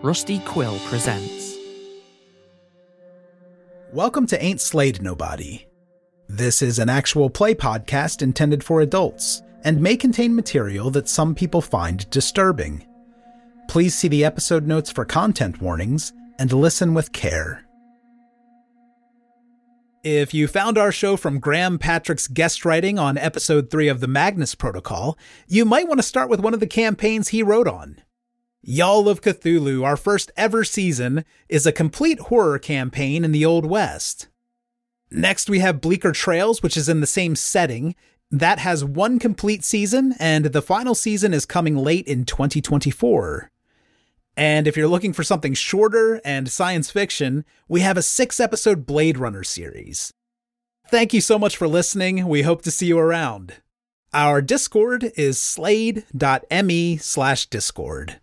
Rusty Quill presents. Welcome to Ain't Slayed Nobody. This is an actual play podcast intended for adults and may contain material that some people find disturbing. Please see the episode notes for content warnings and listen with care. If you found our show from Graham Patrick's guest writing on episode 3 of the Magnus Protocol, you might want to start with one of the campaigns he wrote on. Y'all of Cthulhu, our first ever season, is a complete horror campaign in the Old West. Next we have Bleaker Trails, which is in the same setting. That has one complete season, and the final season is coming late in 2024. And if you're looking for something shorter and science fiction, we have a 6-episode Blade Runner series. Thank you so much for listening. We hope to see you around. Our Discord is slade.me/discord.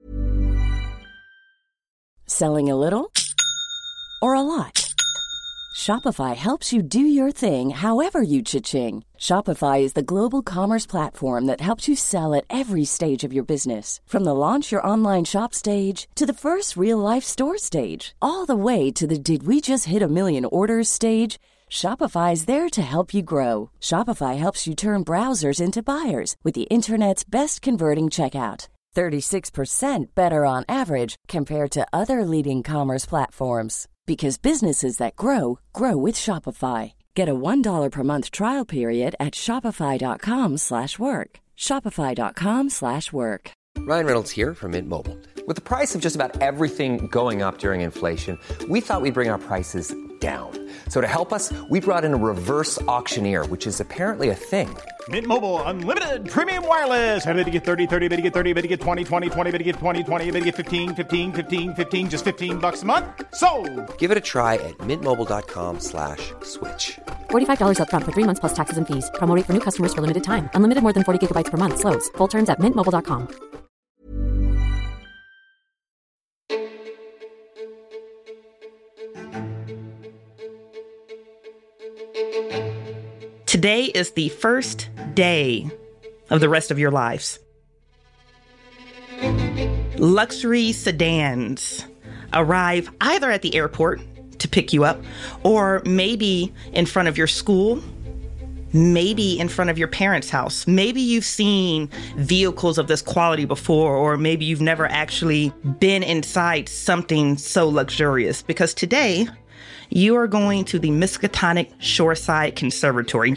Selling a little or a lot? Shopify helps you do your thing however you cha-ching. Shopify is the global commerce platform that helps you sell at every stage of your business. From the launch your online shop stage to the first real-life store stage, all the way to the did we just hit a million orders stage. Shopify is there to help you grow. Shopify helps you turn browsers into buyers with the internet's best converting checkout. 36% better on average compared to other leading commerce platforms. Because businesses that grow, grow with Shopify. Get a $1 per month trial period at shopify.com/work. Shopify.com/work. Ryan Reynolds here from Mint Mobile. With the price of just about everything going up during inflation, we thought we'd bring our prices down. So to help us, we brought in a reverse auctioneer, which is apparently a thing. Mint Mobile Unlimited Premium Wireless. How to get 30, 30, how to get 30, how to get 20, 20, 20, how to get 20, 20, how to get 15, 15, 15, 15, just $15 a month? Sold! Give it a try at mintmobile.com/switch. $45 up front for 3 months plus taxes and fees. Promo rate for new customers for limited time. Unlimited more than 40 gigabytes per month. Slows full terms at mintmobile.com. Today is the first day of the rest of your lives. Luxury sedans arrive either at the airport to pick you up, or maybe in front of your school, maybe in front of your parents' house. Maybe you've seen vehicles of this quality before, or maybe you've never actually been inside something so luxurious, because today you are going to the Miskatonic Shoreside Conservatory.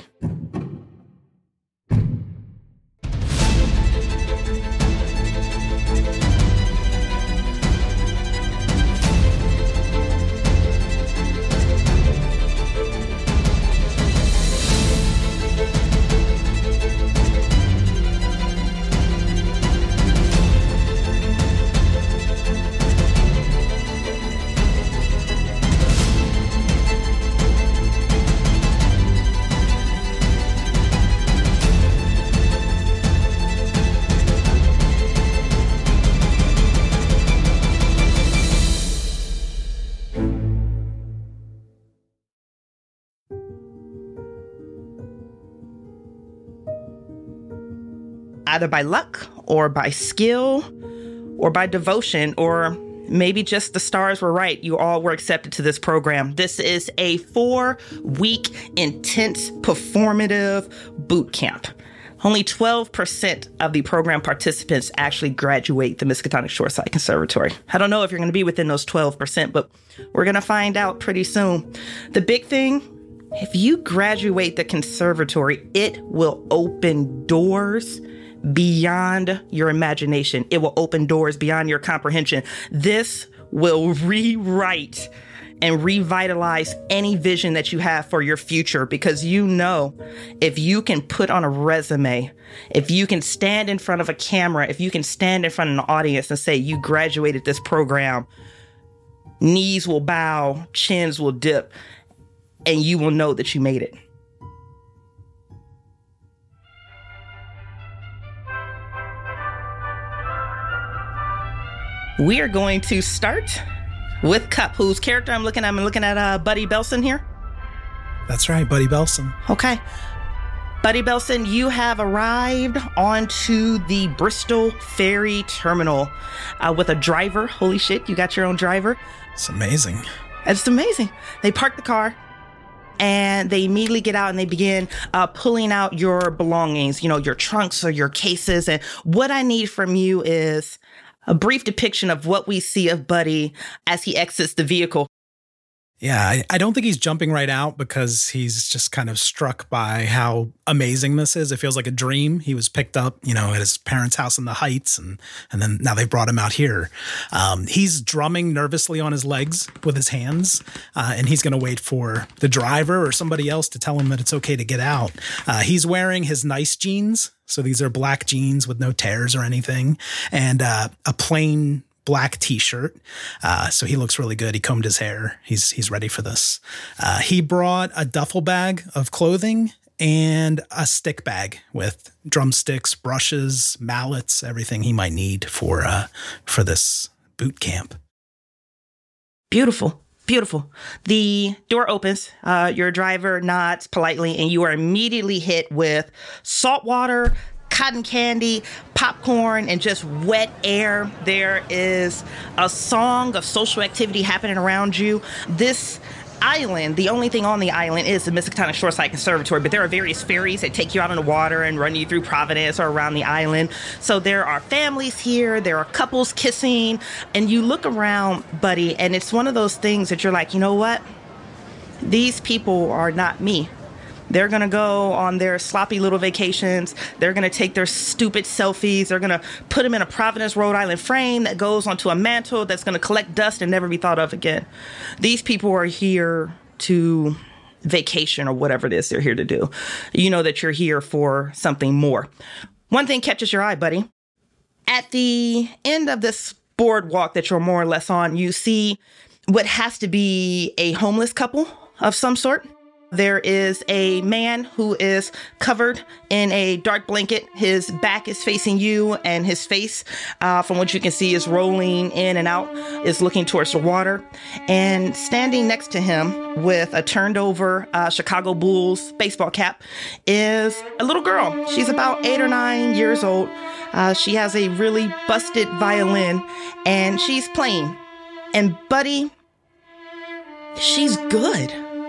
Either by luck or by skill or by devotion, or maybe just the stars were right. You all were accepted to this program. This is a 4-week intense performative boot camp. Only 12% of the program participants actually graduate the Miskatonic Shoreside Conservatory. I don't know if you're going to be within those 12%, but we're going to find out pretty soon. The big thing, if you graduate the conservatory, it will open doors beyond your imagination. It will open doors beyond your comprehension. This will rewrite and revitalize any vision that you have for your future, because you know, if you can put on a resume, if you can stand in front of a camera, if you can stand in front of an audience and say you graduated this program, knees will bow, chins will dip, and you will know that you made it. We are going to start with Cup, whose character I'm looking at Buddy Belson here. That's right, Buddy Belson. Okay. Buddy Belson, you have arrived onto the Bristol Ferry Terminal with a driver. Holy shit, you got your own driver. It's amazing. It's amazing. They park the car and they immediately get out and they begin pulling out your belongings, you know, your trunks or your cases. And what I need from you is a brief depiction of what we see of Buddy as he exits the vehicle. Yeah, I don't think he's jumping right out because he's just kind of struck by how amazing this is. It feels like a dream. He was picked up, you know, at his parents' house in the Heights, and then now they brought him out here. He's drumming nervously on his legs with his hands, and he's going to wait for the driver or somebody else to tell him that it's okay to get out. He's wearing his nice jeans. So these are black jeans with no tears or anything, and a plain black t-shirt. So he looks really good. He combed his hair. He's ready for this. He brought a duffel bag of clothing and a stick bag with drumsticks, brushes, mallets, everything he might need for this boot camp. Beautiful. Beautiful. The door opens, your driver nods politely, and you are immediately hit with salt water, cotton candy, popcorn, and just wet air. There is a song of social activity happening around you. This island, the only thing on the island is the Miskatonic Shoreside Conservatory, but there are various ferries that take you out on the water and run you through Providence or around the island. So there are families here, there are couples kissing, and you look around, Buddy, and it's one of those things that you're like, you know what? These people are not me. They're going to go on their sloppy little vacations. They're going to take their stupid selfies. They're going to put them in a Providence, Rhode Island frame that goes onto a mantle that's going to collect dust and never be thought of again. These people are here to vacation or whatever it is they're here to do. You know that you're here for something more. One thing catches your eye, Buddy. At the end of this boardwalk that you're more or less on, you see what has to be a homeless couple of some sort. There is a man who is covered in a dark blanket. His back is facing you, and his face, from what you can see, is rolling in and out, is looking towards the water. And standing next to him with a turned over Chicago Bulls baseball cap is a little girl. She's about 8 or 9 years old. She has a really busted violin, and she's playing. And Buddy, she's good.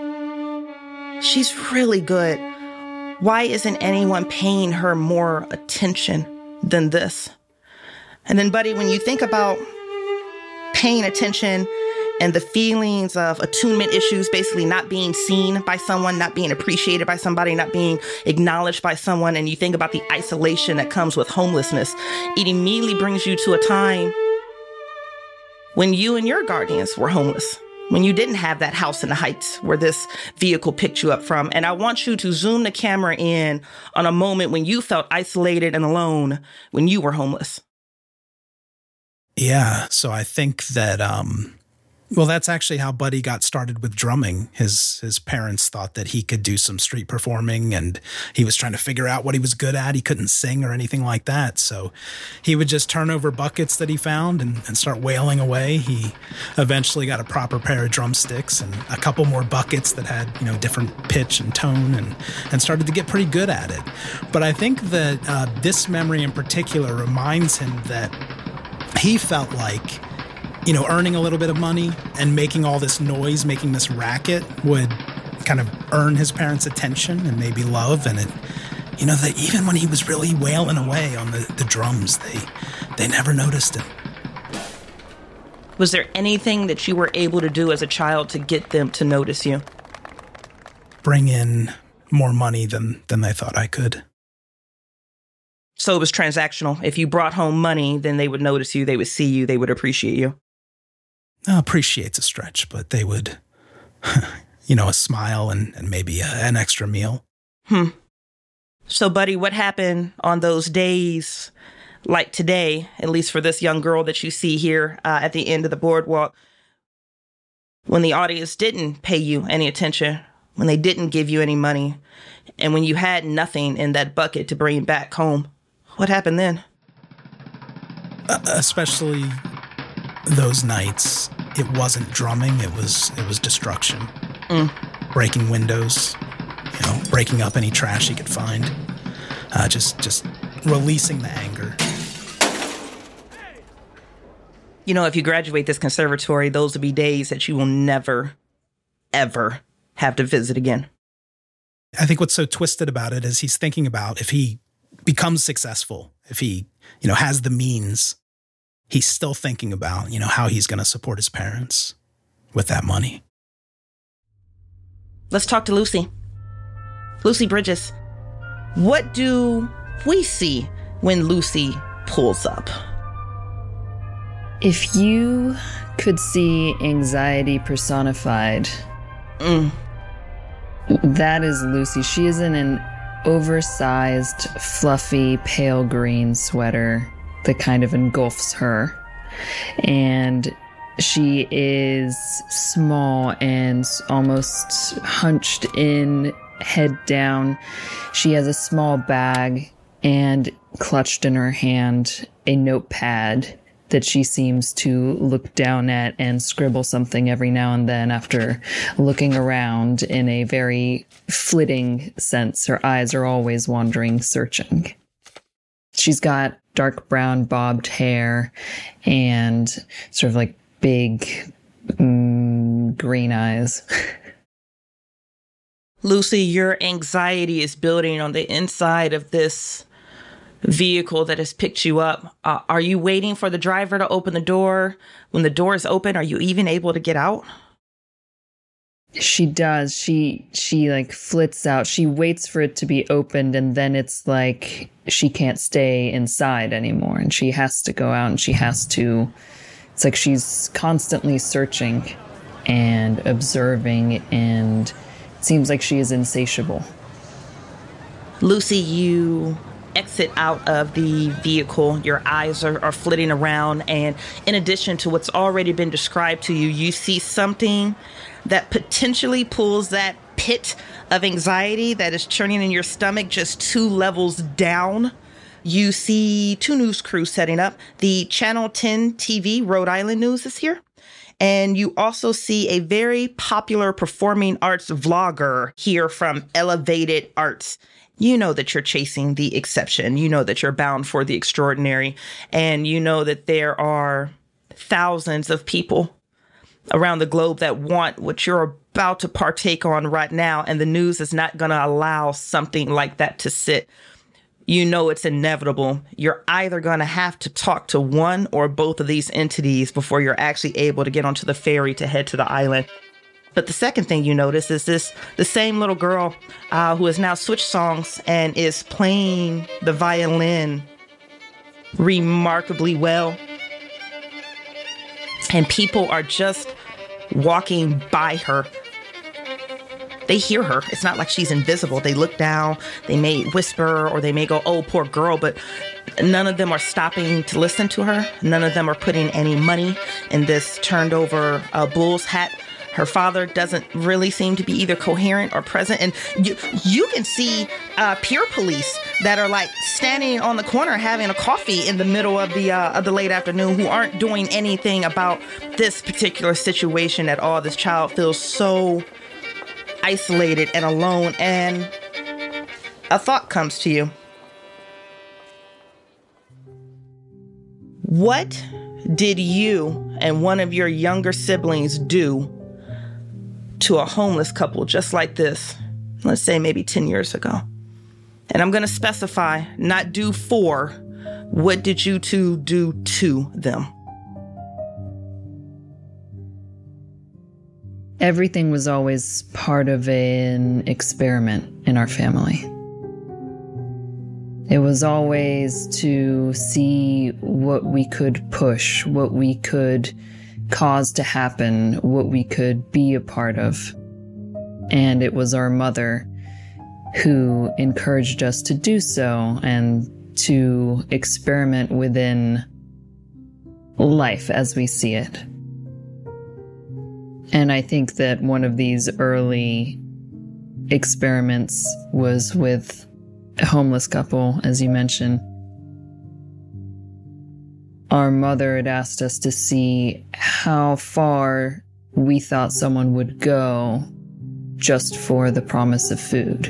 She's really good. Why isn't anyone paying her more attention than this? And then, Buddy, when you think about paying attention and the feelings of attunement issues, basically not being seen by someone, not being appreciated by somebody, not being acknowledged by someone, and you think about the isolation that comes with homelessness, it immediately brings you to a time when you and your guardians were homeless. When you didn't have that house in the Heights where this vehicle picked you up from. And I want you to zoom the camera in on a moment when you felt isolated and alone when you were homeless. Yeah, so I think that, that's actually how Buddy got started with drumming. His parents thought that he could do some street performing, and he was trying to figure out what he was good at. He couldn't sing or anything like that, so he would just turn over buckets that he found and start wailing away. He eventually got a proper pair of drumsticks and a couple more buckets that had, different pitch and tone, and started to get pretty good at it. But I think that this memory in particular reminds him that he felt like earning a little bit of money and making all this noise, making this racket would kind of earn his parents' attention and maybe love. And it, that even when he was really wailing away on the drums, they never noticed it. Was there anything that you were able to do as a child to get them to notice you? Bring in more money than they thought I could. So it was transactional. If you brought home money, then they would notice you, they would see you, they would appreciate you. Appreciate's a stretch, but they would, a smile and maybe an extra meal. So, Buddy, what happened on those days like today, at least for this young girl that you see here at the end of the boardwalk, when the audience didn't pay you any attention, when they didn't give you any money, and when you had nothing in that bucket to bring back home? What happened then? Especially those nights, it wasn't drumming, it was destruction. Breaking windows, breaking up any trash he could find. Just releasing the anger. If you graduate this conservatory, those will be days that you will never, ever have to visit again. I think what's so twisted about it is he's thinking about if he becomes successful, if he, has the means, he's still thinking about, how he's going to support his parents with that money. Let's talk to Lucy. Lucy Bridges. What do we see when Lucy pulls up? If you could see anxiety personified, that is Lucy. She is in an oversized, fluffy, pale green sweater that kind of engulfs her. And she is small and almost hunched in, head down. She has a small bag and clutched in her hand a notepad that she seems to look down at and scribble something every now and then after looking around in a very flitting sense. Her eyes are always wandering, searching. She's got dark brown bobbed hair and sort of like big green eyes. Lucy, your anxiety is building on the inside of this vehicle that has picked you up. Are you waiting for the driver to open the door? When the door is open, are you even able to get out? She does. She like flits out. She waits for it to be opened, and then it's like she can't stay inside anymore, and she has to go out, and it's like she's constantly searching and observing, and it seems like she is insatiable. Lucy, you exit out of the vehicle. Your eyes are flitting around, and in addition to what's already been described to you, you see something that potentially pulls that pit of anxiety that is churning in your stomach just 2 levels down. You see 2 news crews setting up. The Channel 10 TV Rhode Island News is here. And you also see a very popular performing arts vlogger here from Elevated Arts. You know that you're chasing the exception. You know that you're bound for the extraordinary. And you know that there are thousands of people around the globe that want what you're about to partake on right now. And the news is not going to allow something like that to sit. You know it's inevitable. You're either going to have to talk to one or both of these entities before you're actually able to get onto the ferry to head to the island. But the second thing you notice is the same little girl who has now switched songs and is playing the violin remarkably well. And people are just walking by her. They hear her. It's not like she's invisible. They look down, they may whisper, or they may go, "Oh, poor girl," but none of them are stopping to listen to her. None of them are putting any money in this turned over bull's hat. Her father doesn't really seem to be either coherent or present. And you can see peer police that are like standing on the corner having a coffee in the middle of the late afternoon, who aren't doing anything about this particular situation at all. This child feels so isolated and alone. And a thought comes to you. What did you and one of your younger siblings do to a homeless couple just like this, let's say maybe 10 years ago? And I'm going to specify, not do for. What did you two do to them? Everything was always part of an experiment in our family. It was always to see what we could push, what we could cause to happen, what we could be a part of. And it was our mother who encouraged us to do so and to experiment within life as we see it. And I think that one of these early experiments was with a homeless couple, as you mentioned. Our mother had asked us to see how far we thought someone would go just for the promise of food.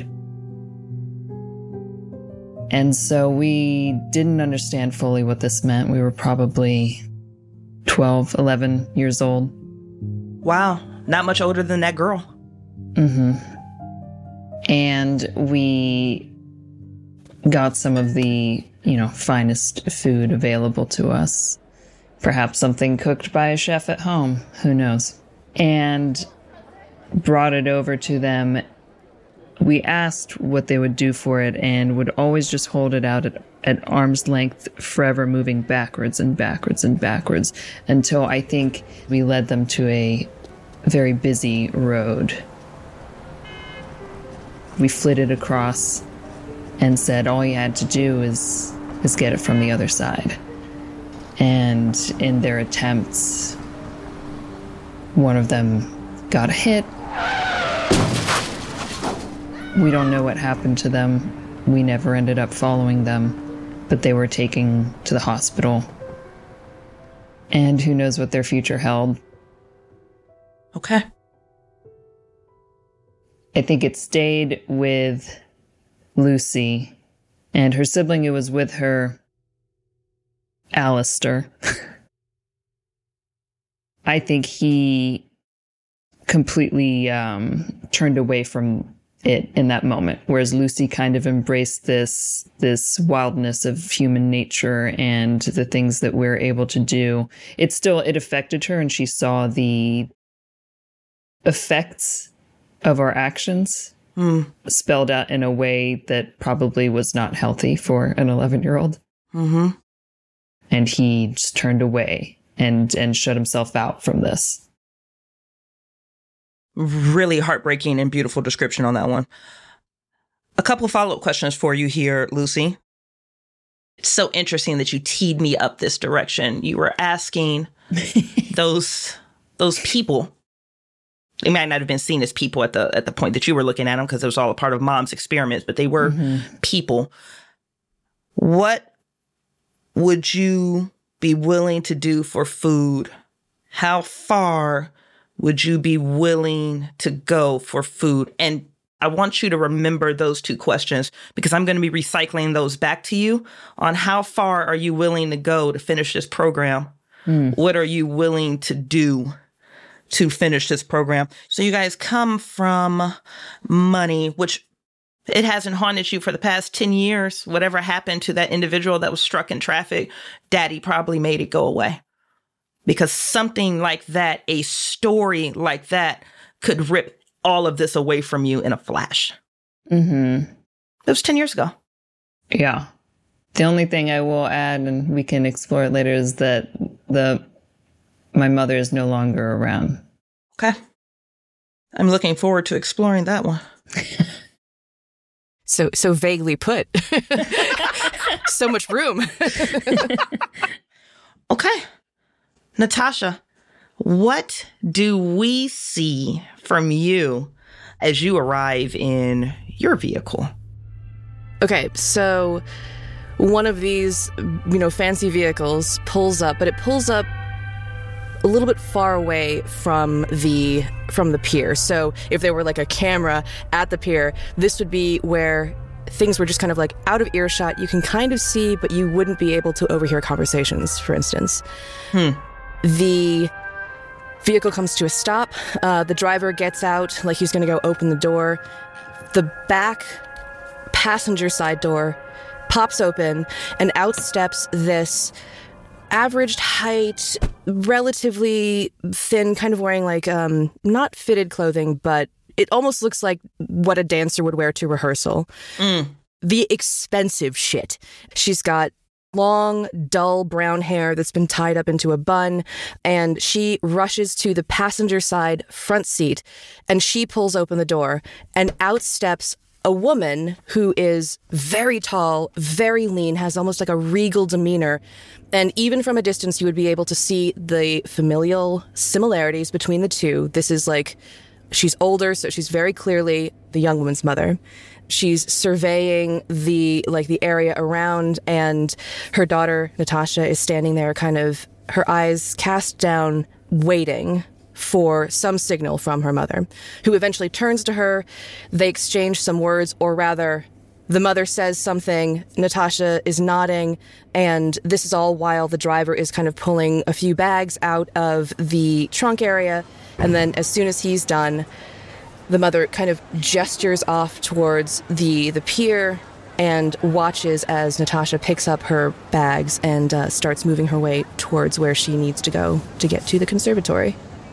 And so we didn't understand fully what this meant. We were probably 12, 11 years old. Wow. Not much older than that girl. Mm-hmm. And we got some of the, finest food available to us. Perhaps something cooked by a chef at home. Who knows? And brought it over to them. We asked what they would do for it and would always just hold it out at arm's length, forever moving backwards and backwards and backwards until I think we led them to a very busy road. We flitted across and said all you had to do is get it from the other side. And in their attempts, one of them got a hit. We don't know what happened to them. We never ended up following them, but they were taken to the hospital. And who knows what their future held. Okay. I think it stayed with Lucy and her sibling who was with her, Alistair. I think he completely turned away from it in that moment, whereas Lucy kind of embraced this wildness of human nature and the things that we're able to do. It affected her, and she saw the effects of our actions spelled out in a way that probably was not healthy for an 11-year-old. Mm-hmm. And he just turned away and shut himself out from this. Really heartbreaking and beautiful description on that one. A couple follow-up questions for you here, Lucy. It's so interesting that you teed me up this direction. You were asking those people. They might not have been seen as people at the point that you were looking at them because it was all a part of mom's experiments, but they were people. What would you be willing to do for food? How far would you be willing to go for food? And I want you to remember those two questions because I'm going to be recycling those back to you on how far are you willing to go to finish this program? What are you willing to do to finish this program? So you guys come from money, which it hasn't haunted you for the past 10 years. Whatever happened to that individual that was struck in traffic, daddy probably made it go away. Because something like that, a story like that, could rip all of this away from you in a flash. Mm-hmm. It was 10 years ago. Yeah. The only thing I will add, and we can explore it later, is that my mother is no longer around. Okay. I'm looking forward to exploring that one. So vaguely put. So much room. Okay. Natasha, what do we see from you as you arrive in your vehicle? Okay, so one of these, fancy vehicles pulls up, but it pulls up a little bit far away from the pier. So if there were like a camera at the pier, this would be where things were just kind of like out of earshot. You can kind of see, but you wouldn't be able to overhear conversations, for instance. The vehicle comes to a stop. The driver gets out like he's going to go open the door. The back passenger side door pops open and out steps this averaged height, relatively thin, kind of wearing like not fitted clothing, but it almost looks like what a dancer would wear to rehearsal. The expensive shit. She's got long, dull brown hair that's been tied up into a bun, and she rushes to the passenger side front seat, and she pulls open the door, and out steps a woman who is very tall, very lean, has almost like a regal demeanor, and even from a distance, you would be able to see the familial similarities between the two. This is like, she's older, so she's very clearly the young woman's mother. She's surveying the area around, and her daughter, Natasha, is standing there kind of, her eyes cast down, waiting for some signal from her mother, who eventually turns to her. They exchange some words, or rather, the mother says something, Natasha is nodding, and this is all while the driver is kind of pulling a few bags out of the trunk area. And then as soon as he's done, the mother kind of gestures off towards the pier and watches as Natasha picks up her bags and starts moving her way towards where she needs to go to get to the conservatory.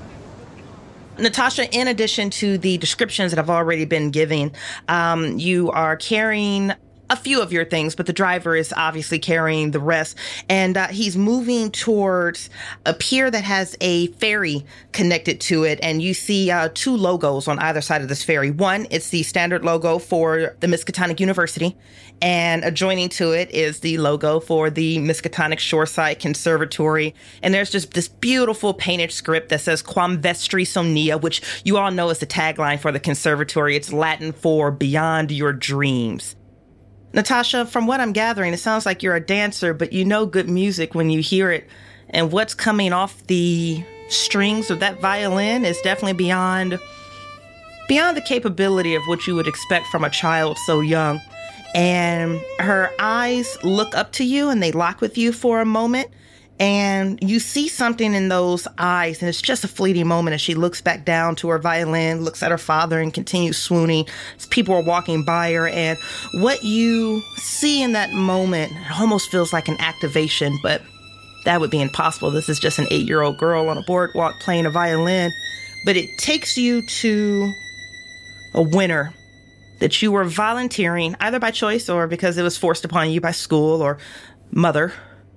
Natasha, in addition to the descriptions that I've already been giving, you are carrying a few of your things, but the driver is obviously carrying the rest. And he's moving towards a pier that has a ferry connected to it. And you see two logos on either side of this ferry. One, it's the standard logo for the Miskatonic University. And adjoining to it is the logo for the Miskatonic Shoreside Conservatory. And there's just this beautiful painted script that says Quam Vestris Omnia, which you all know is the tagline for the conservatory. It's Latin for Beyond Your Dreams. Natasha, from what I'm gathering, it sounds like you're a dancer, but you know good music when you hear it. And what's coming off the strings of that violin is definitely beyond the capability of what you would expect from a child so young. And her eyes look up to you and they lock with you for a moment. And you see something in those eyes, and it's just a fleeting moment as she looks back down to her violin, looks at her father, and continues swooning as people are walking by her. And what you see in that moment almost feels like an activation, but that would be impossible. This is just an 8-year-old girl on a boardwalk playing a violin. But it takes you to a winter that you were volunteering, either by choice or because it was forced upon you by school or mother.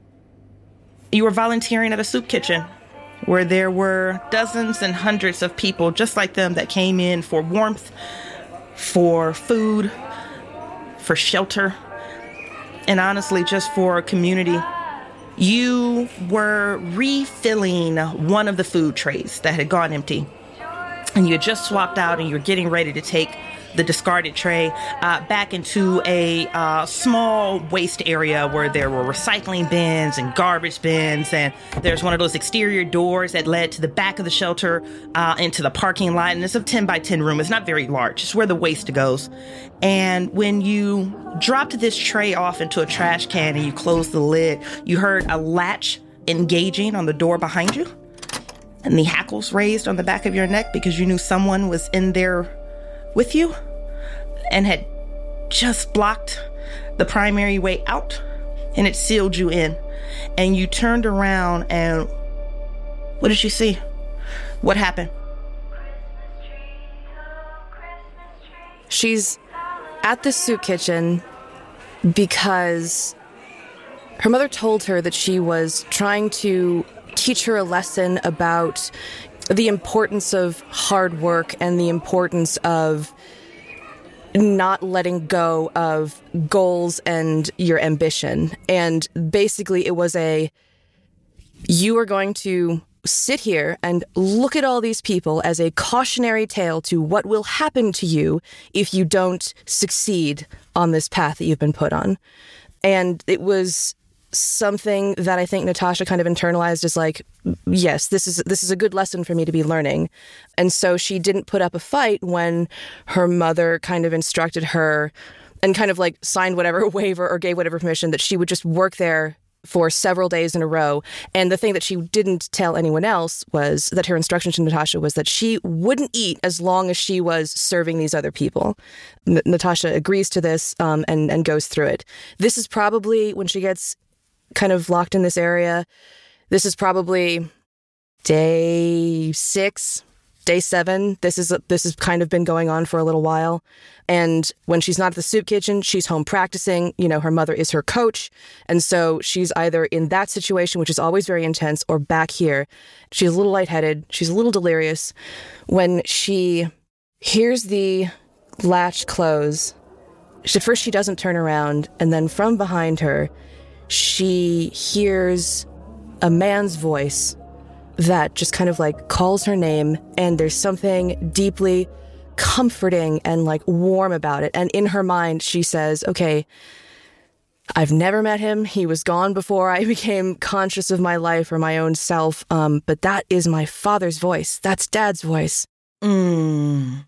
You were volunteering at a soup kitchen where there were dozens and hundreds of people just like them that came in for warmth, for food, for shelter, and honestly, just for community. You were refilling one of the food trays that had gone empty, and you had just swapped out and you're getting ready to take the discarded tray back into a small waste area where there were recycling bins and garbage bins, and there's one of those exterior doors that led to the back of the shelter into the parking lot, and it's a 10 by 10 room. It's not very large. It's where the waste goes. And when you dropped this tray off into a trash can and you closed the lid, you heard a latch engaging on the door behind you, and the hackles raised on the back of your neck because you knew someone was in there with you and had just blocked the primary way out, and it sealed you in. And you turned around, and what did you see? What happened? She's at the soup kitchen because her mother told her that she was trying to teach her a lesson about the importance of hard work and the importance of not letting go of goals and your ambition. And basically it was you are going to sit here and look at all these people as a cautionary tale to what will happen to you if you don't succeed on this path that you've been put on. And it was something that I think Natasha kind of internalized as like, yes, this is a good lesson for me to be learning. And so she didn't put up a fight when her mother kind of instructed her and kind of like signed whatever waiver or gave whatever permission that she would just work there for several days in a row. And the thing that she didn't tell anyone else was that her instruction to Natasha was that she wouldn't eat as long as she was serving these other people. Natasha agrees to this and goes through it. This is probably when she gets kind of locked in this area. This is probably day 6, day 7. This has kind of been going on for a little while. And when she's not at the soup kitchen, she's home practicing. You know, her mother is her coach. And so she's either in that situation, which is always very intense, or back here. She's a little lightheaded. She's a little delirious. When she hears the latch close, at first she doesn't turn around. And then from behind her, she hears a man's voice that just kind of like calls her name, and there's something deeply comforting and like warm about it. And in her mind, she says, okay, I've never met him. He was gone before I became conscious of my life or my own self. But that is my father's voice. That's Dad's voice. When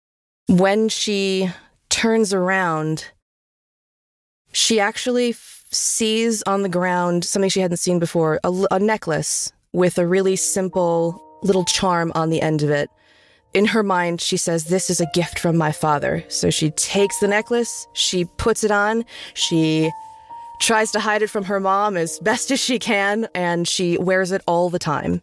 she turns around, she actually sees on the ground something she hadn't seen before, a necklace with a really simple little charm on the end of it. In her mind, she says, this is a gift from my father. So she takes the necklace, she puts it on, she tries to hide it from her mom as best as she can, and she wears it all the time.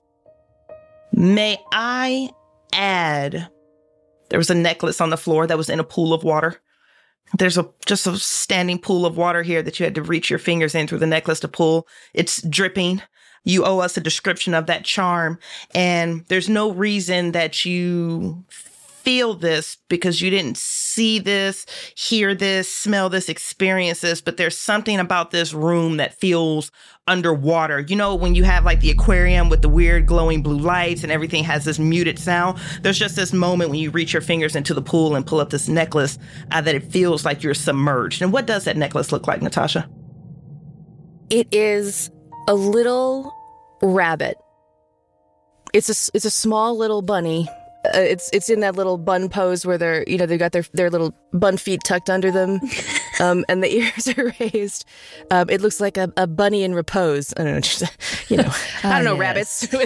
May I add, there was a necklace on the floor that was in a pool of water. There's just a standing pool of water here that you had to reach your fingers in through the necklace to pull. It's dripping. You owe us a description of that charm. And there's no reason that you feel this because you didn't see this, hear this, smell this, experience this. But there's something about this room that feels underwater. You know, when you have like the aquarium with the weird glowing blue lights and everything has this muted sound, there's just this moment when you reach your fingers into the pool and pull up this necklace that it feels like you're submerged. And what does that necklace look like, Natasha? It is a little rabbit. It's a small little bunny. It's in that little bun pose where they've got their little bun feet tucked under them, and the ears are raised. It looks like a bunny in repose. I don't know, I don't know, rabbits. So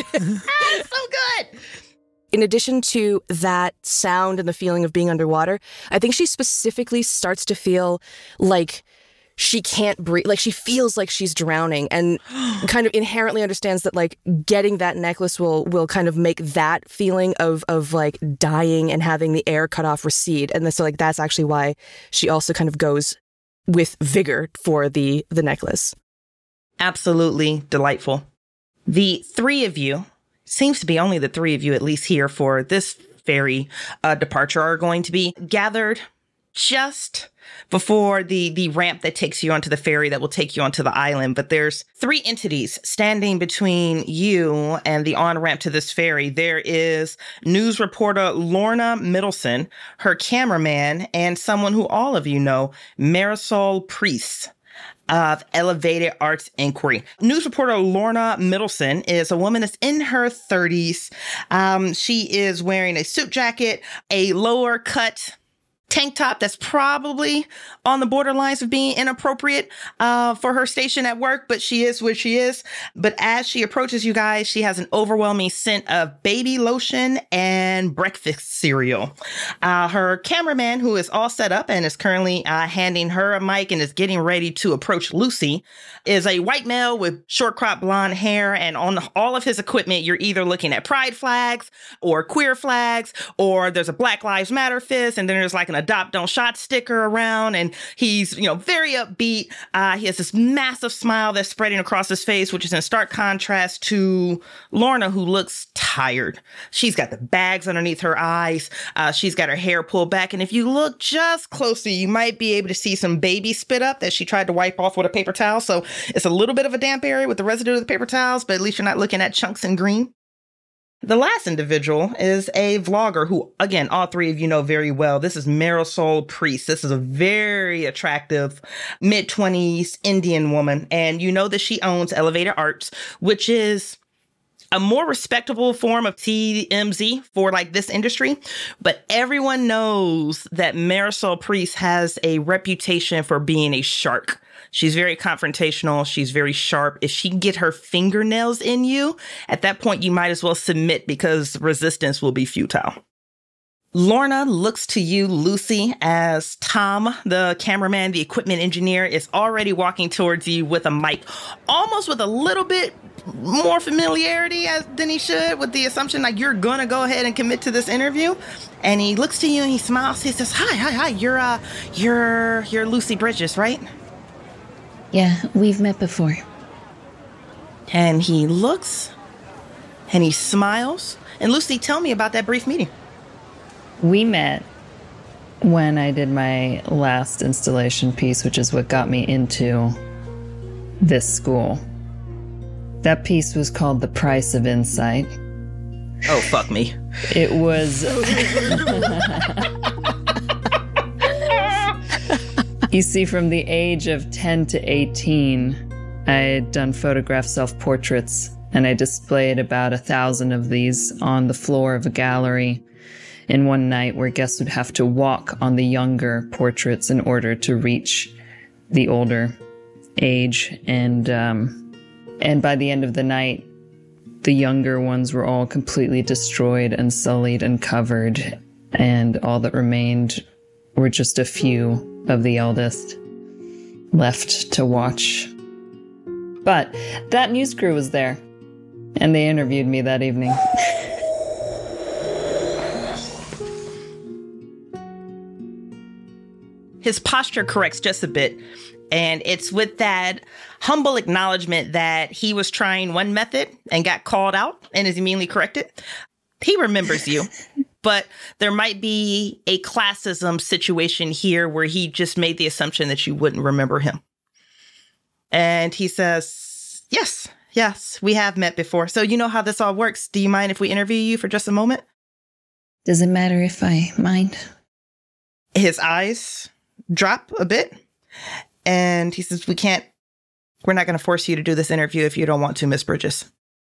good. In addition to that sound and the feeling of being underwater, I think she specifically starts to feel like she can't breathe, like she feels like she's drowning, and kind of inherently understands that like getting that necklace will kind of make that feeling of like dying and having the air cut off recede. And so like that's actually why she also kind of goes with vigor for the necklace. Absolutely delightful. The three of you, seems to be only the three of you at least here for this ferry departure, are going to be gathered just before the ramp that takes you onto the ferry that will take you onto the island. But there's three entities standing between you and the on-ramp to this ferry. There is news reporter Lorna Middleton, her cameraman, and someone who all of you know, Marisol Priest of Elevated Arts Inquiry. News reporter Lorna Middleton is a woman that's in her 30s. She is wearing a suit jacket, a lower cut tank top that's probably on the borderlines of being inappropriate for her station at work, but she is where she is. But as she approaches you guys, she has an overwhelming scent of baby lotion and breakfast cereal. Her cameraman, who is all set up and is currently handing her a mic and is getting ready to approach Lucy, is a white male with short crop blonde hair. And on all of his equipment, you're either looking at pride flags or queer flags, or there's a Black Lives Matter fist, and then there's like an Adopt Don't Shot sticker around, and he's, very upbeat. He has this massive smile that's spreading across his face, which is in stark contrast to Lorna, who looks tired. She's got the bags underneath her eyes. She's got her hair pulled back, and if you look just closely, you might be able to see some baby spit up that she tried to wipe off with a paper towel. So it's a little bit of a damp area with the residue of the paper towels, but at least you're not looking at chunks in green. The last individual is a vlogger who, again, all three of you know very well. This is Marisol Priest. This is a very attractive mid-20s Indian woman. And you know that she owns Elevated Arts, which is a more respectable form of TMZ for like this industry. But everyone knows that Marisol Priest has a reputation for being a shark. She's very confrontational. She's very sharp. If she can get her fingernails in you, at that point, you might as well submit because resistance will be futile. Lorna looks to you, Lucy, as Tom, the cameraman, the equipment engineer, is already walking towards you with a mic, almost with a little bit more familiarity than he should, with the assumption like you're going to go ahead and commit to this interview. And he looks to you and he smiles. He says, hi, you're Lucy Bridges, right? Yeah, we've met before. And he looks and he smiles. And Lucy, tell me about that brief meeting. We met when I did my last installation piece, which is what got me into this school. That piece was called The Price of Insight. Oh, fuck me. It was... You see, from the age of 10 to 18, I had done photograph self-portraits, and I displayed about 1,000 of these on the floor of a gallery in one night where guests would have to walk on the younger portraits in order to reach the older age. And by the end of the night, the younger ones were all completely destroyed and sullied and covered, and all that remained were just a few of the eldest left to watch. But that news crew was there, and they interviewed me that evening. His posture corrects just a bit, and it's with that humble acknowledgement that he was trying one method and got called out and is immediately corrected. He remembers you, but there might be a classism situation here where he just made the assumption that you wouldn't remember him. And he says, yes, we have met before. So you know how this all works. Do you mind if we interview you for just a moment? Does it matter if I mind? His eyes drop a bit, and he says, we're not going to force you to do this interview if you don't want to, Miss Bridges.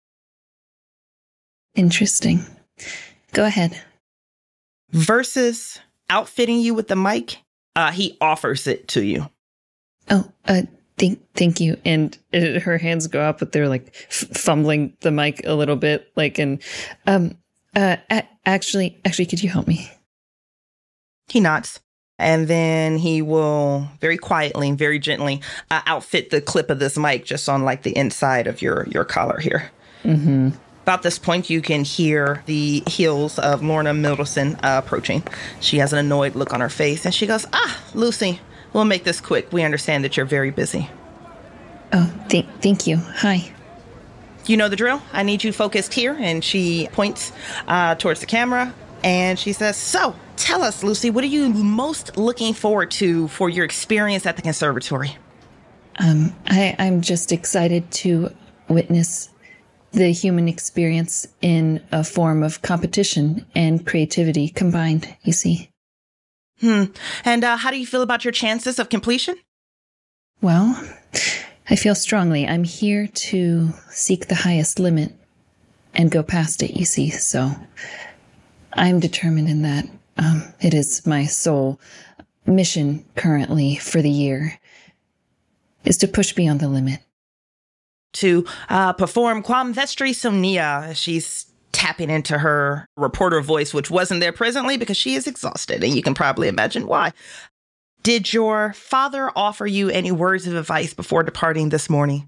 Interesting. Go ahead. Versus outfitting you with the mic, he offers it to you. Oh, Thank you. And her hands go up, but they're like fumbling the mic a little bit, like, and, actually, could you help me? He nods. And then he will very quietly and very gently outfit the clip of this mic just on like the inside of your collar here. Mm-hmm. About this point, you can hear the heels of Lorna Middleton approaching. She has an annoyed look on her face, and she goes, Lucy, we'll make this quick. We understand that you're very busy. Oh, thank you. Hi. You know the drill. I need you focused here. And she points towards the camera, and she says, so tell us, Lucy, what are you most looking forward to for your experience at the conservatory? I'm just excited to witness the human experience in a form of competition and creativity combined, you see. And how do you feel about your chances of completion? Well, I feel strongly. I'm here to seek the highest limit and go past it, you see. So I'm determined in that. It is my sole mission currently for the year is to push beyond the limit. To perform Quam Vestri Somnia. She's tapping into her reporter voice, which wasn't there presently because she is exhausted, and you can probably imagine why. Did your father offer you any words of advice before departing this morning?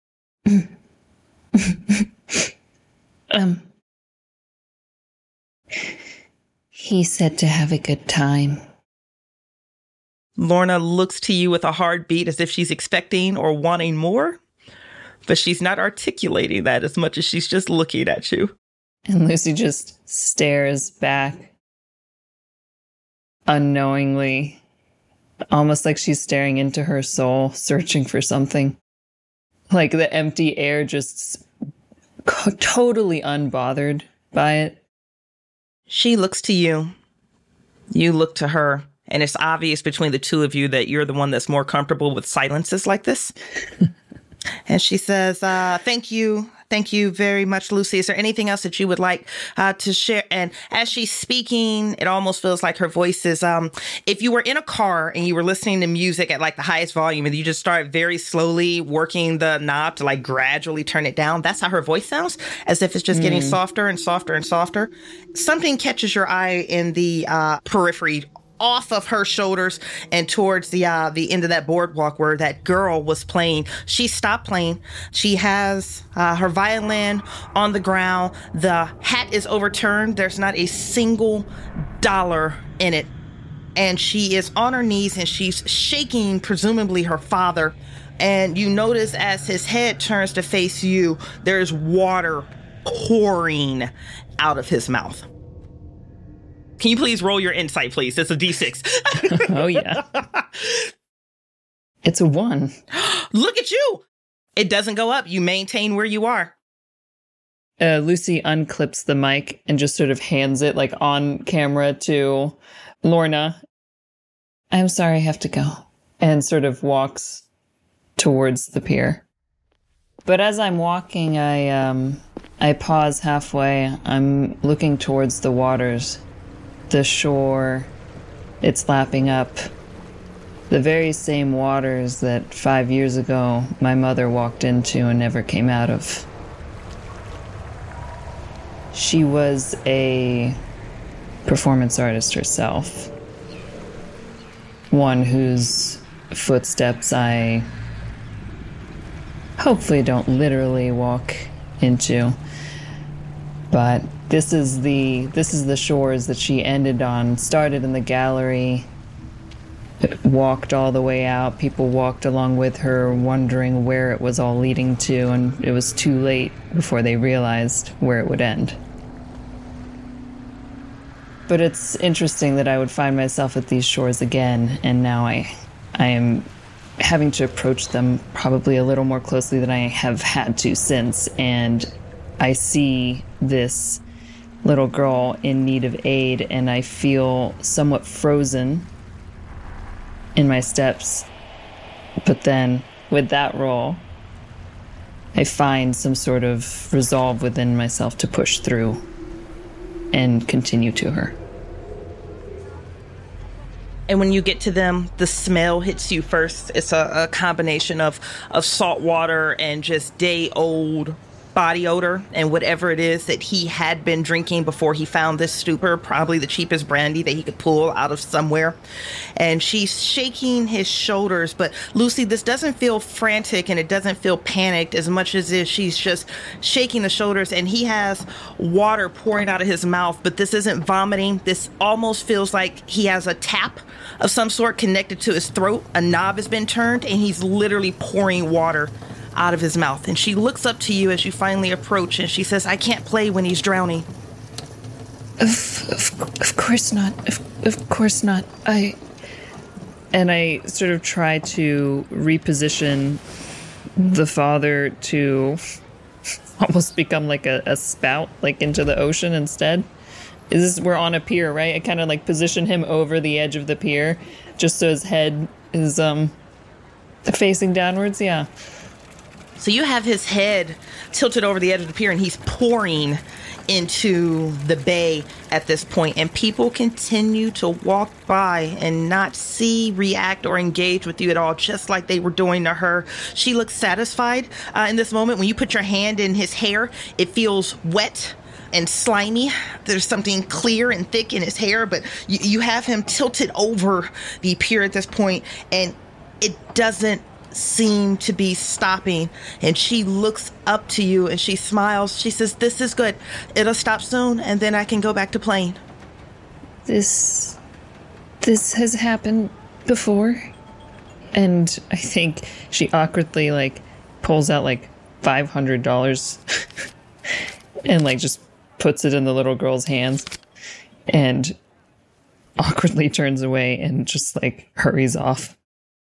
He said to have a good time. Lorna looks to you with a hard beat as if she's expecting or wanting more, but she's not articulating that as much as she's just looking at you. And Lucy just stares back unknowingly, almost like she's staring into her soul, searching for something. Like the empty air, just totally unbothered by it. She looks to you. You look to her. And it's obvious between the two of you that you're the one that's more comfortable with silences like this. And she says, thank you. Thank you very much, Lucy. Is there anything else that you would like to share? And as she's speaking, it almost feels like her voice is, if you were in a car and you were listening to music at like the highest volume and you just start very slowly working the knob to like gradually turn it down, that's how her voice sounds, as if it's just getting softer and softer and softer. Something catches your eye in the periphery off of her shoulders and towards the end of that boardwalk where that girl was playing. She stopped playing. She has her violin on the ground. The hat is overturned. There's not a single dollar in it. And she is on her knees and she's shaking, presumably her father. And you notice as his head turns to face you, there's water pouring out of his mouth. Can you please roll your insight, please? It's a D6. Oh, yeah. It's a 1. Look at you. It doesn't go up. You maintain where you are. Lucy unclips the mic and just sort of hands it like on camera to Lorna. I'm sorry I have to go. and sort of walks towards the pier. But as I'm walking, I pause halfway. I'm looking towards the waters, the shore. It's lapping up. The very same waters that 5 years ago my mother walked into and never came out of. She was a performance artist herself. One whose footsteps I hopefully don't literally walk into. But this is the shores that she ended on. Started in the gallery, walked all the way out. People walked along with her, wondering where it was all leading to, and it was too late before they realized where it would end. But it's interesting that I would find myself at these shores again, and now I am having to approach them probably a little more closely than I have had to since, and I see this little girl in need of aid, and I feel somewhat frozen in my steps. But then, with that roll, I find some sort of resolve within myself to push through and continue to her. And when you get to them, the smell hits you first. It's a combination of salt water and just day-old body odor and whatever it is that he had been drinking before he found this stupor, probably the cheapest brandy that he could pull out of somewhere. And she's shaking his shoulders. But Lucy, this doesn't feel frantic and it doesn't feel panicked as much as if she's just shaking the shoulders, and he has water pouring out of his mouth, but this isn't vomiting. This almost feels like he has a tap of some sort connected to his throat. A knob has been turned and he's literally pouring water out of his mouth. And she looks up to you as you finally approach, and she says, "I can't play when he's drowning." Of course not. Of course not. I sort of try to reposition the father to almost become like a spout, like into the ocean instead. We're on a pier, right? I kind of like position him over the edge of the pier just so his head is facing downwards. Yeah. So you have his head tilted over the edge of the pier, and he's pouring into the bay at this point. And people continue to walk by and not see, react, or engage with you at all, just like they were doing to her. She looks satisfied in this moment. When you put your hand in his hair, it feels wet and slimy. There's something clear and thick in his hair, but you have him tilted over the pier at this point, and it doesn't seem to be stopping. And she looks up to you and she smiles. She says, "This is good. It'll stop soon, and then I can go back to playing." This has happened before. And I think she awkwardly like pulls out like $500 and like just puts it in the little girl's hands and awkwardly turns away and just like hurries off.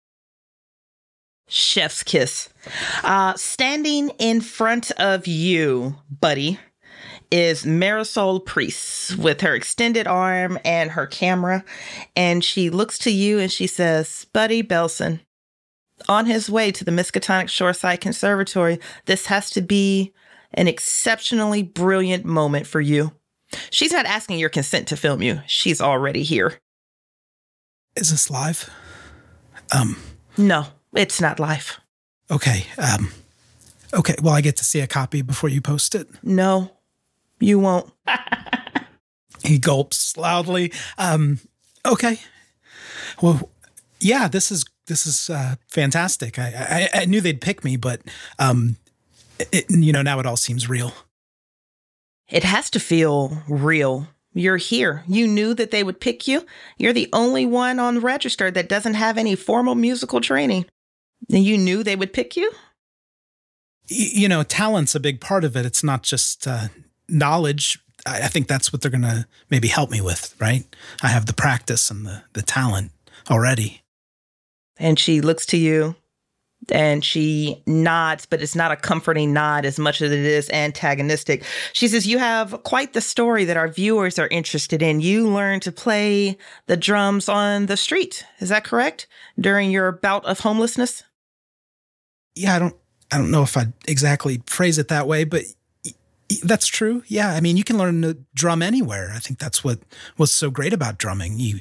Chef's kiss. Standing in front of you, buddy, is Marisol Priest with her extended arm and her camera. And she looks to you and she says, "Buddy Belson, on his way to the Miskatonic Shoreside Conservatory, this has to be an exceptionally brilliant moment for you." She's not asking your consent to film you. She's already here. Is this live? No. It's not live. Okay. Okay. Well, I get to see a copy before you post it. No, you won't. He gulps loudly. Okay. Well, yeah, this is fantastic. I knew they'd pick me, but now it all seems real. It has to feel real. You're here. You knew that they would pick you. You're the only one on the register that doesn't have any formal musical training. And you knew they would pick you? Talent's a big part of it. It's not just knowledge. I think that's what they're going to maybe help me with, right? I have the practice and the talent already. And she looks to you And she nods, but it's not a comforting nod as much as it is antagonistic. She says, you have quite the story that our viewers are interested in. You learned to play the drums on the street. Is that correct? During your bout of homelessness? Yeah, I don't know if I'd exactly phrase it that way, but that's true. Yeah, I mean, you can learn to drum anywhere. I think that's what was so great about drumming. You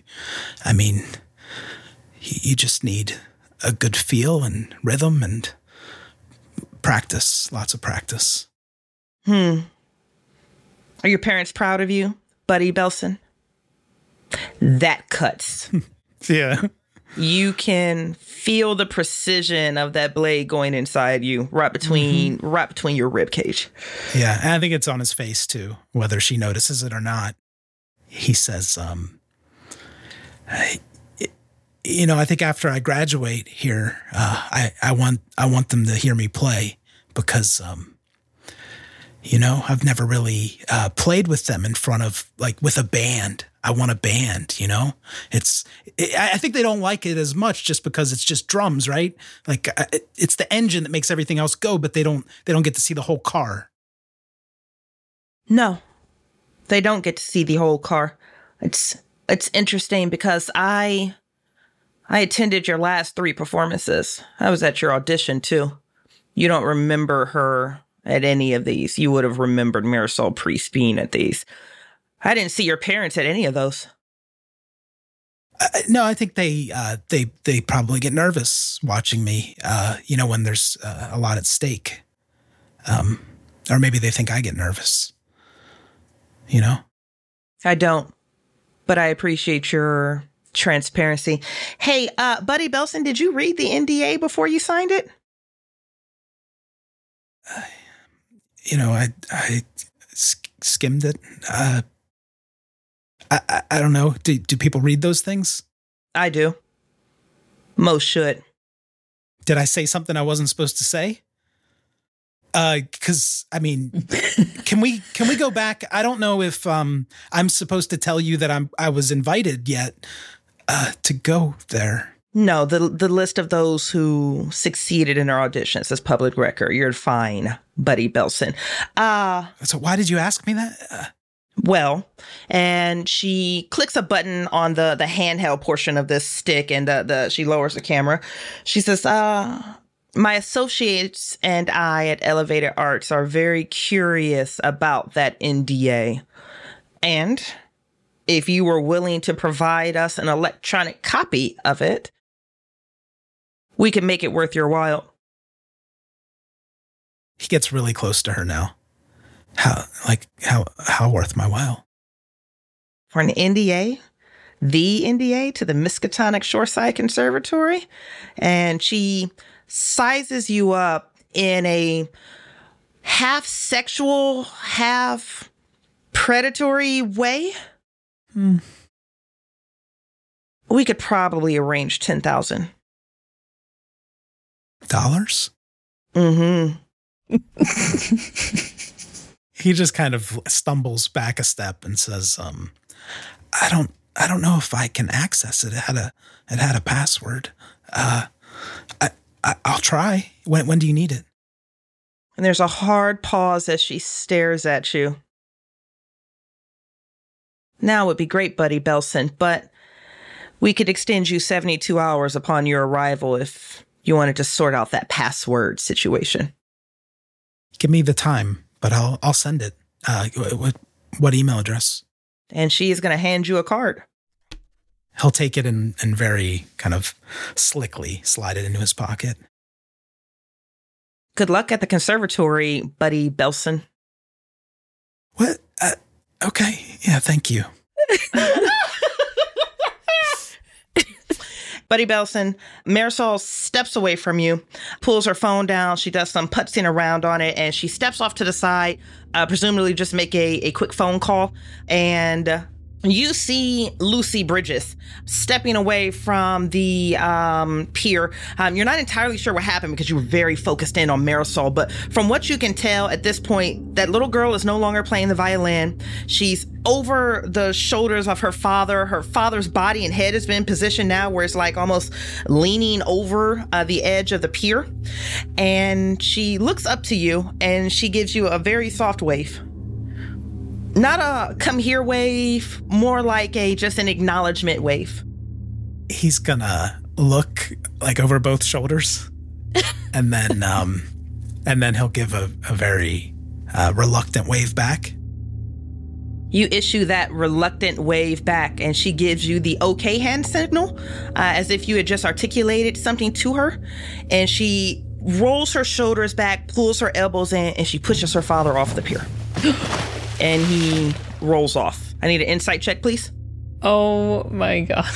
just need a good feel and rhythm and practice, lots of practice. Are your parents proud of you, Buddy Belson? That cuts. Yeah. You can feel the precision of that blade going inside you, right between your rib cage. Yeah, and I think it's on his face too, whether she notices it or not. He says, I think after I graduate here, I want them to hear me play because, I've never really played with them in front of, like, with a band. I want a band, I think they don't like it as much just because it's just drums, right? Like, it's the engine that makes everything else go, but they don't get to see the whole car. No, they don't get to see the whole car. It's interesting because I attended your last 3 performances. I was at your audition, too. You don't remember her at any of these. You would have remembered Marisol Priest being at these. I didn't see your parents at any of those. No, I think they probably get nervous watching me, when there's a lot at stake. Or maybe they think I get nervous, I don't, but I appreciate your transparency. Hey, Buddy Belson, did you read the NDA before you signed it? I skimmed it. I don't know. Do people read those things? I do. Most should. Did I say something I wasn't supposed to say? Because can we go back? I don't know if I'm supposed to tell you that I was invited yet to go there. No, the list of those who succeeded in our auditions is public record. You're fine, Buddy Belson. So why did you ask me that? Well, and she clicks a button on the handheld portion of this stick, and she lowers the camera. She says, my associates and I at Elevated Arts are very curious about that NDA. And if you were willing to provide us an electronic copy of it, we can make it worth your while. He gets really close to her now. How worth my while? For an NDA? The NDA to the Miskatonic Shoreside Conservatory? And she sizes you up in a half sexual, half predatory way. We could probably arrange $10,000. Dollars? He just kind of stumbles back a step and says, I don't know if I can access it. It had a password. I'll try. When do you need it? And there's a hard pause as she stares at you. Now would be great, Buddy Belson, but we could extend you 72 hours upon your arrival if you wanted to sort out that password situation. Give me the time, but I'll send it. What email address? And she is going to hand you a card. He'll take it and very kind of slickly slide it into his pocket. Good luck at the conservatory, Buddy Belson. What? Okay. Yeah, thank you. Buddy Belson, Marisol steps away from you, pulls her phone down. She does some putzing around on it, and she steps off to the side, presumably just make a quick phone call. And You see Lucy Bridges stepping away from the pier. You're not entirely sure what happened because you were very focused in on Marisol, but from what you can tell at this point, that little girl is no longer playing the violin. She's over the shoulders of her father. Her father's body and head has been positioned now where it's like almost leaning over the edge of the pier. And she looks up to you and she gives you a very soft wave. Not a come here wave, more like just an acknowledgement wave. He's gonna look like over both shoulders and then he'll give a very reluctant wave back. You issue that reluctant wave back and she gives you the okay hand signal, as if you had just articulated something to her. And she rolls her shoulders back, pulls her elbows in, and she pushes her father off the pier. And he rolls off. I need an insight check, please. Oh my God.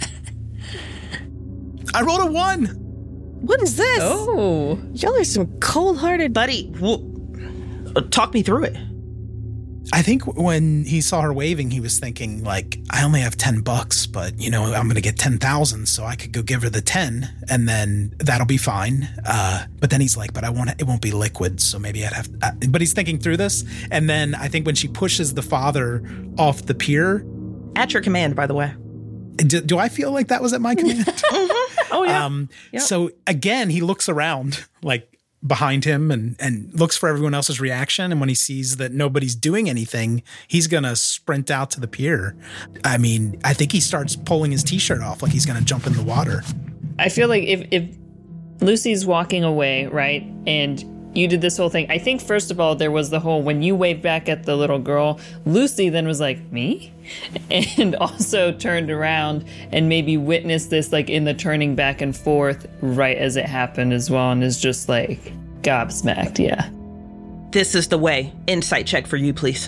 I rolled a 1. What is this? Oh. Y'all are some cold-hearted. Buddy, talk me through it. I think when he saw her waving, he was thinking, like, I only have $10, but, you know, I'm going to get 10,000, so I could go give her the 10, and then that'll be fine. But then he's like, but it won't be liquid, so maybe I'd have but he's thinking through this. And then I think when she pushes the father off the pier. At your command, by the way. Do I feel like that was at my command? Oh, yeah. Yep. So again, he looks around, like, behind him and looks for everyone else's reaction. And when he sees that nobody's doing anything, he's going to sprint out to the pier. I mean, I think he starts pulling his t-shirt off like he's going to jump in the water. I feel like if Lucy's walking away, right, and you did this whole thing, I think first of all, there was the whole, when you waved back at the little girl, Lucy then was like, me? And also turned around and maybe witnessed this like in the turning back and forth right as it happened as well, and is just like gobsmacked. Yeah. This is the way. Insight check for you, please.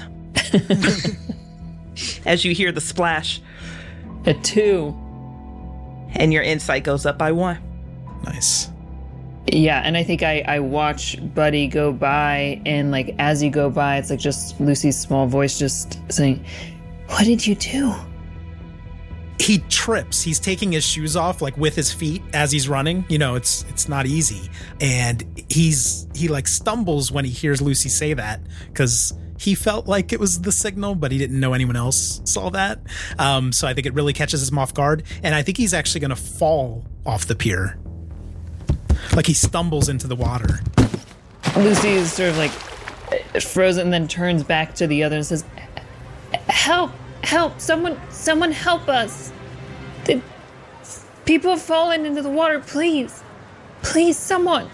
As you hear the splash. A 2. And your insight goes up by 1. Nice. Yeah, and I think I watch Buddy go by, and like as you go by, it's like just Lucy's small voice just saying, what did you do? He trips. He's taking his shoes off like with his feet as he's running. You know, it's not easy. And he like stumbles when he hears Lucy say that because he felt like it was the signal, but he didn't know anyone else saw that. So I think it really catches him off guard. And I think he's actually going to fall off the pier. Like he stumbles into the water. Lucy is sort of like frozen and then turns back to the other and says, help, someone help us. The people have fallen into the water, please, someone.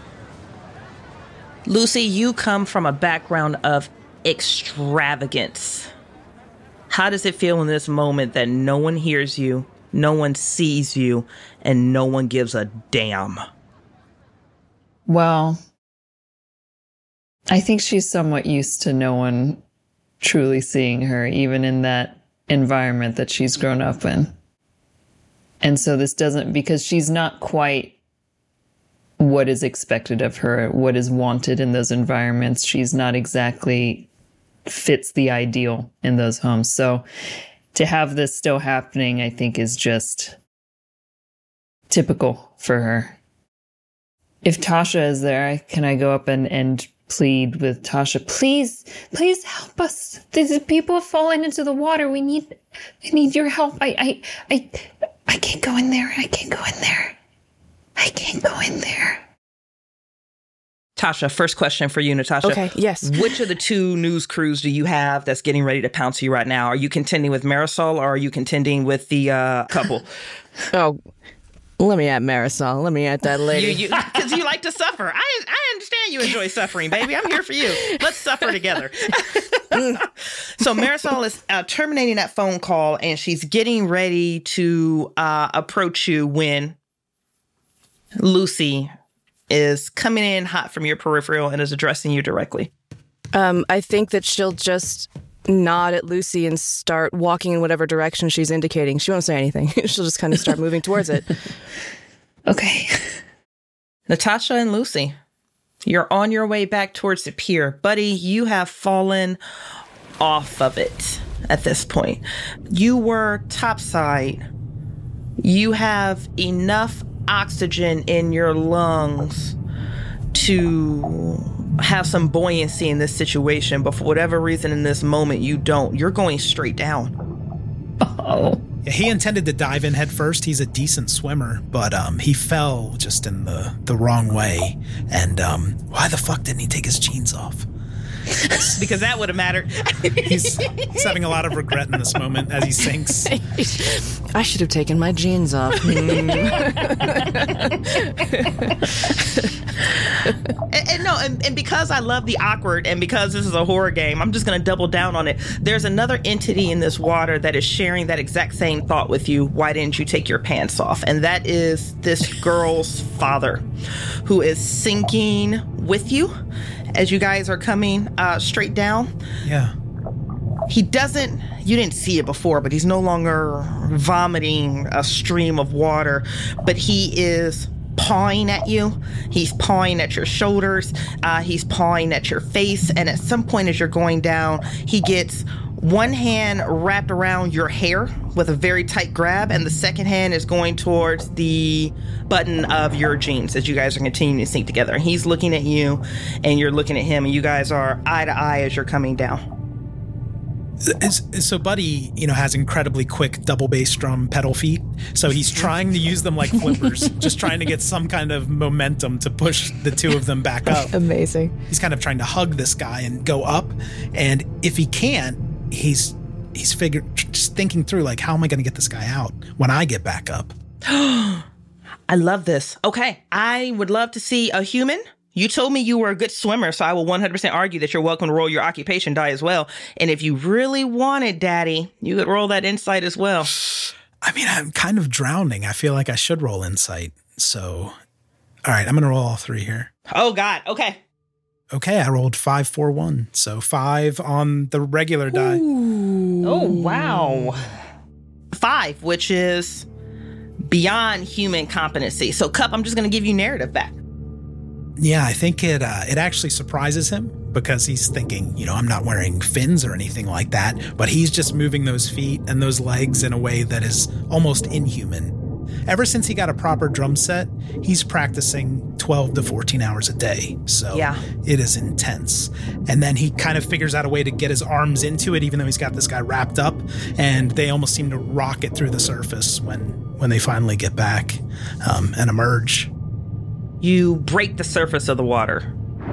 Lucy, you come from a background of extravagance. How does it feel in this moment that no one hears you, no one sees you, and no one gives a damn? Well, I think she's somewhat used to no one truly seeing her, even in that environment that she's grown up in. And so this doesn't, because she's not quite what is expected of her, what is wanted in those environments. She's not exactly fits the ideal in those homes. So to have this still happening, I think is just typical for her. If Tasha is there, can I go up and plead with Tasha? Please help us. These people have fallen into the water. I need your help. I can't go in there. I can't go in there. Tasha, first question for you, Natasha. Okay, yes. Which of the 2 news crews do you have that's getting ready to pounce you right now? Are you contending with Marisol or are you contending with the couple? Oh, let me at Marisol. Let me at that lady. Because you like to suffer. I understand you enjoy suffering, baby. I'm here for you. Let's suffer together. So Marisol is terminating that phone call, and she's getting ready to approach you when Lucy is coming in hot from your peripheral and is addressing you directly. I think that she'll just nod at Lucy and start walking in whatever direction she's indicating. She won't say anything. She'll just kind of start moving towards it. Okay. Natasha and Lucy, you're on your way back towards the pier. Buddy, you have fallen off of it. at this point. You were topside. You have enough oxygen in your lungs to have some buoyancy in this situation, but for whatever reason in this moment you don't. You're going straight down. Oh. Yeah, he intended to dive in head first. He's a decent swimmer, but he fell just in the wrong way. And why the fuck didn't he take his jeans off? Because that would have mattered. He's having a lot of regret in this moment as he sinks. I should have taken my jeans off. And because I love the awkward, and because this is a horror game, I'm just going to double down on it. There's another entity in this water that is sharing that exact same thought with you. Why didn't you take your pants off? And that is this girl's father, who is sinking with you as you guys are coming straight down. Yeah. You didn't see it before, but he's no longer vomiting a stream of water, but he is pawing at you. He's pawing at your shoulders. He's pawing at your face. And at some point as you're going down, he gets one hand wrapped around your hair with a very tight grab, and the second hand is going towards the button of your jeans as you guys are continuing to sink together. And he's looking at you, and you're looking at him, and you guys are eye to eye as you're coming down. So Buddy, has incredibly quick double bass drum pedal feet. So he's trying to use them like flippers, just trying to get some kind of momentum to push the two of them back up. Amazing. He's kind of trying to hug this guy and go up. And if he can't, he's just thinking through, like, how am I going to get this guy out when I get back up? I love this. Okay. I would love to see a human. You told me you were a good swimmer, so I will 100% argue that you're welcome to roll your occupation die as well. And if you really wanted, Daddy, you could roll that insight as well. I mean, I'm kind of drowning. I feel like I should roll insight. So, all right, I'm going to roll all three here. Oh, God. Okay. Okay, I rolled 5, 4, 1. So 5 on the regular die. Ooh. Oh, wow. 5, which is beyond human competency. So, Cup, I'm just going to give you narrative back. Yeah, I think it actually surprises him because he's thinking, I'm not wearing fins or anything like that, but he's just moving those feet and those legs in a way that is almost inhuman. Ever since he got a proper drum set, he's practicing 12 to 14 hours a day. So yeah, it is intense. And then he kind of figures out a way to get his arms into it, even though he's got this guy wrapped up, and they almost seem to rocket through the surface when they finally get back and emerge. You break the surface of the water.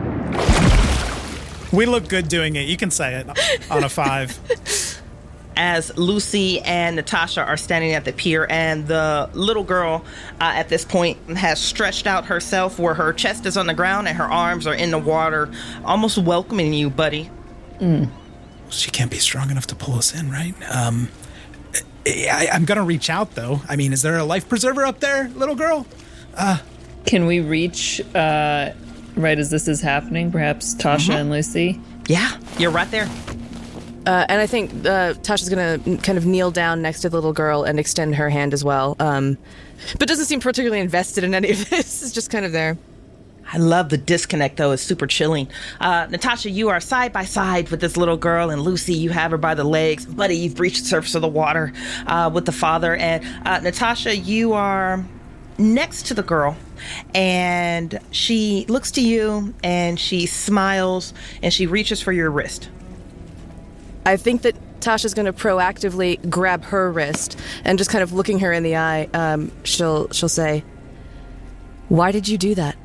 We look good doing it. You can say it on a 5. As Lucy and Natasha are standing at the pier, and the little girl at this point has stretched out herself where her chest is on the ground and her arms are in the water, almost welcoming you, Buddy. She can't be strong enough to pull us in, right? I'm going to reach out, though. I mean, is there a life preserver up there, little girl? Can we reach, right as this is happening, perhaps Tasha and Lucy? Yeah, you're right there. And I think Tasha's going to kind of kneel down next to the little girl and extend her hand as well. But doesn't seem particularly invested in any of this. It's just kind of there. I love the disconnect, though. It's super chilling. Natasha, you are side by side with this little girl, and Lucy, you have her by the legs. Buddy, you've reached the surface of the water with the father. And Natasha, you are next to the girl, and she looks to you, and she smiles, and she reaches for your wrist. I think that Tasha's going to proactively grab her wrist, and just kind of looking her in the eye, she'll say, "Why did you do that?"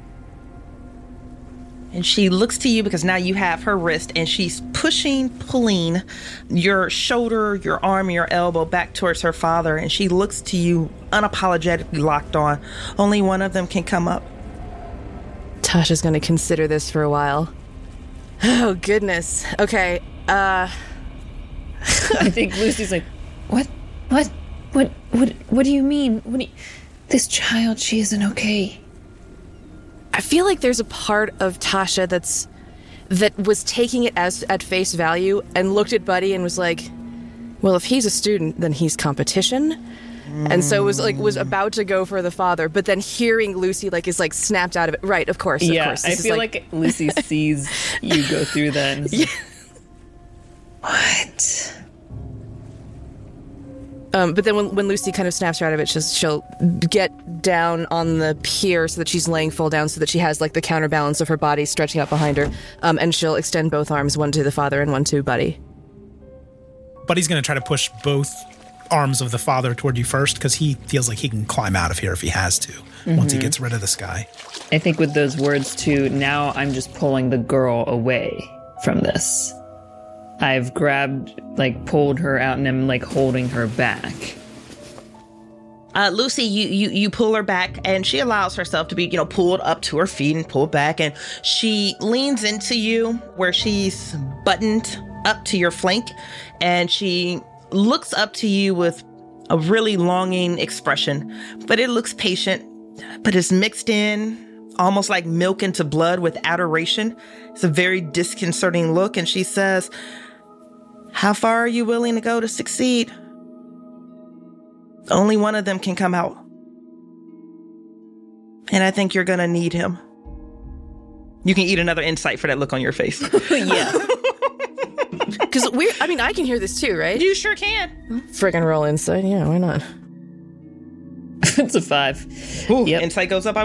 And she looks to you because now you have her wrist, and she's pulling your shoulder, your arm, your elbow back towards her father, and she looks to you unapologetically locked on. Only one of them can come up. Tasha's going to consider this for a while. Oh, goodness. Okay, I think Lucy's like, What do you mean? This child, she isn't okay. I feel like there's a part of Tasha that was taking it as at face value and looked at Buddy and was like, well, if he's a student, then he's competition. And so was about to go for the father, but then hearing Lucy is snapped out of it. Right, of course. Yeah, of course. I feel like Lucy sees you go through that. And What? But then when Lucy kind of snaps her out of it, she'll get down on the pier so that she's laying full down so that she has like the counterbalance of her body stretching out behind her. And she'll extend both arms, one to the father and one to Buddy. Buddy's going to try to push both arms of the father toward you first because he feels like he can climb out of here if he has to once he gets rid of this guy. I think with those words too, now I'm just pulling the girl away from this. I've pulled her out and I'm like holding her back. Lucy, you pull her back and she allows herself to be, pulled up to her feet and pulled back. And she leans into you where she's buttoned up to your flank. And she looks up to you with a really longing expression, but it looks patient, but it's mixed in almost like milk into blood with adoration. It's a very disconcerting look. And she says, "How far are you willing to go to succeed? Only one of them can come out. And I think you're going to need him." You can eat another insight for that look on your face. Yeah. Because I can hear this too, right? You sure can. Friggin' roll insight. Yeah, why not? It's a 5. Ooh, yep. Insight goes up.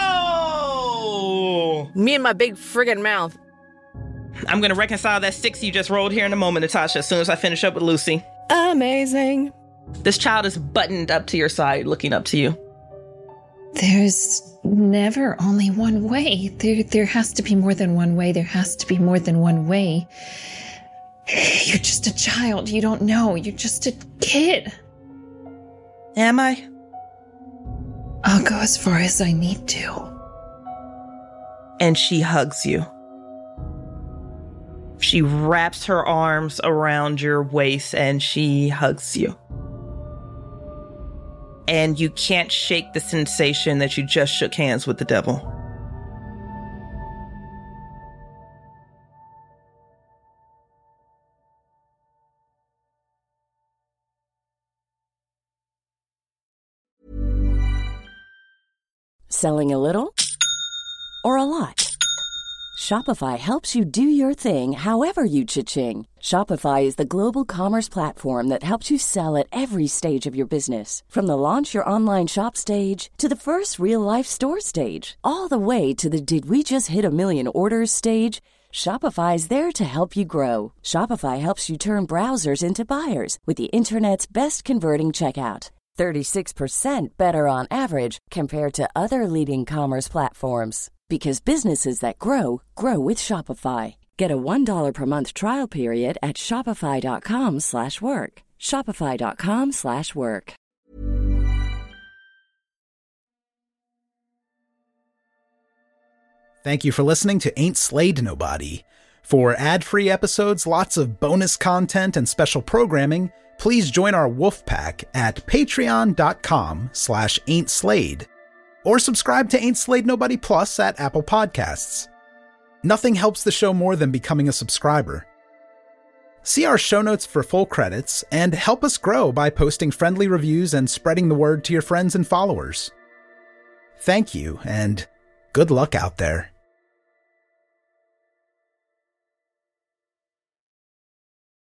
Oh! Me and my big friggin' mouth. I'm going to reconcile that 6 you just rolled here in a moment, Natasha, as soon as I finish up with Lucy. Amazing. This child is buttoned up to your side, looking up to you. There's never only one way. There has to be more than one way. There has to be more than one way. You're just a child. You don't know. You're just a kid. Am I? I'll go as far as I need to. And she hugs you. She wraps her arms around your waist and she hugs you. And you can't shake the sensation that you just shook hands with the devil. Selling a little or a lot? Shopify helps you do your thing however you cha-ching. Shopify is the global commerce platform that helps you sell at every stage of your business. From the launch your online shop stage to the first real-life store stage, all the way to the did we just hit a million orders stage. Shopify is there to help you grow. Shopify helps you turn browsers into buyers with the internet's best converting checkout. 36% better on average compared to other leading commerce platforms. Because businesses that grow, grow with Shopify. Get a $1 per month trial period at shopify.com/work. Shopify.com/work. Thank you for listening to Ain't Slayed Nobody. For ad-free episodes, lots of bonus content, and special programming, please join our wolf pack at patreon.com/ain'tslayed. Or subscribe to Ain't Slayed Nobody Plus at Apple Podcasts. Nothing helps the show more than becoming a subscriber. See our show notes for full credits, and help us grow by posting friendly reviews and spreading the word to your friends and followers. Thank you, and good luck out there.